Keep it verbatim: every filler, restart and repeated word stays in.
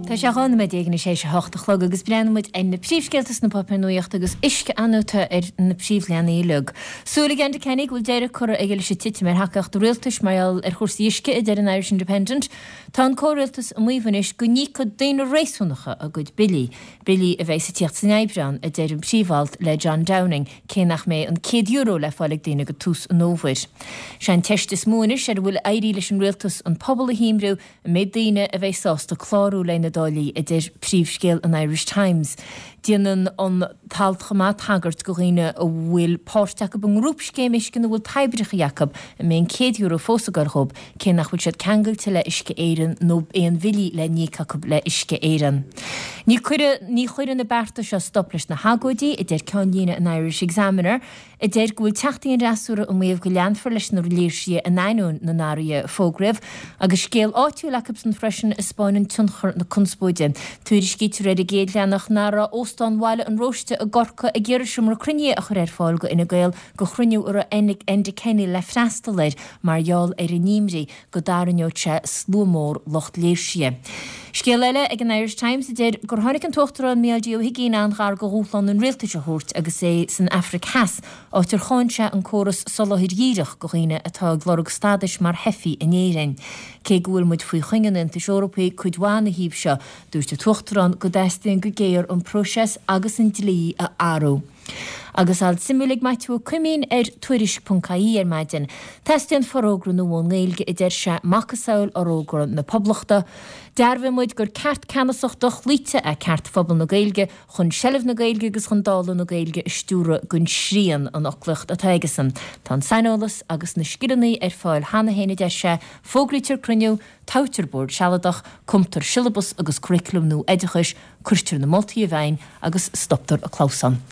Tá sé gan me déagna sé se hochtalog agus breanmuid en na príomhsgealtas na papar nuocht agus isce anúta ar na príomhleannaí lug. Súla gan de cenig bhfuil deireadh chur aige se tite mar hacacht rialtas maiall ar chósaí isce i d ar an Irish Independent, tá an córialtas a muomhanis go ní go daoine réisúnacha a gcuid Billy. Billy a bheith sa tíocht san Eibreán a d ar an príomháilt le John Downing, cé nach mé an céad euro le fáilig daoine go tús an nómhair. Se an teistas múnis ar bhfuil éirí leis an rialtas an pobl a híimrú a méid daoine a bheith sásta chlárú le na dálaí i d ar príomhscéal an Irish Times. Díanaan an taltcha tagart go riine a bhfuil páirteach an grúpscéimiis gan bhfuil taibricha Jacob a mé an céad euro fósagar chob cé nach bhfuil siad ceangailte le isce éireann nó éon bhilí le ní Jacob le isce éireann. Ní chuir na berta seo stoplis na hagóidí i d ar ceanlína an Irish Examiner i d ar go bhfuil teachtaí an rasúra ó méobh go leanfar leis na léirsia a nainún na nária fógribh agus scéal áitiú Jacobs san freisin is Spáinin tunchar na cunspóide. Tuairí scítear ar a géad leannach nára Óstán bhaile an róiste a gorcha a ggéirir sem mar cruinne a chur ar fáil go ina gael go chruniú ar a ennig endicenni le freistalair mar jaall ar a nímri go daranjóte slúmór locht léirsia. Scéal eile ag an Irish Times i d gur tháinig an tuachtar an méaldíú higén an gar go húlán an réaltaise thuirt agus é san Afric Has átar cháinse an córas soláthir díirech go riine atá glorug stadis mar hefií in éireann. Cé gúil muid faoi chuingan in tis Eorpaí chuidhána híb seo dúirt de tuachtarán go deistíonn go géir an próses agus an dlí a áró. Agus al simulig maitú cumín ar tuairis punt caí ar maidin. Testian forógra nó bhón ngéilge i d se macasáil arógra na poblachta. Dearbh muid gur ceart canasach do chlíte a ceart phobal na gailge chun sellh na gailge agus chun dála na gailge istúra gunn srían an ochlacht a taigesan. Tá sainolas agus na scirannaí ar fáil hana héna de se fógrítear cruniú, tauterbord sealadach, cumtar syllabus agus curriculum nó edachis, cuirtear na moltaí a bhain agus stoptar a chlausan.